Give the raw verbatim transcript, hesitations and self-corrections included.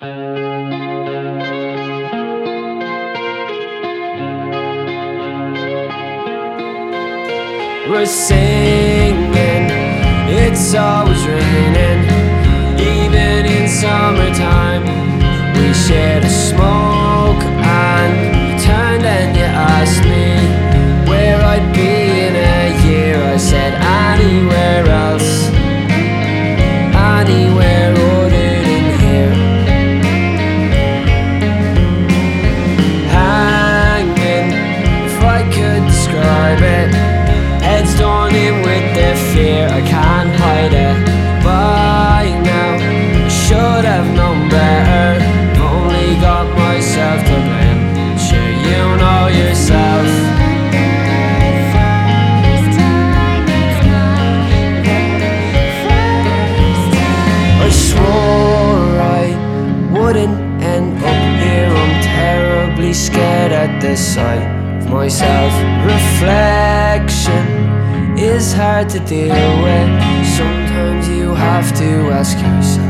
We're singing, it's always raining, even in summertime. We shared a smoke and turned and you asked me where I'd be in a year. I said anywhere else, anywhere other than here. Hanging, if I could describe it, heads done in with their fear. I can't hide it by now, I should have known better. I've only got myself to blame, sure you know yourself. I swore I wouldn't end up here. I'm terribly scared at the sight of myself. Reflection is hard to deal with. Sometimes you have to ask yourself,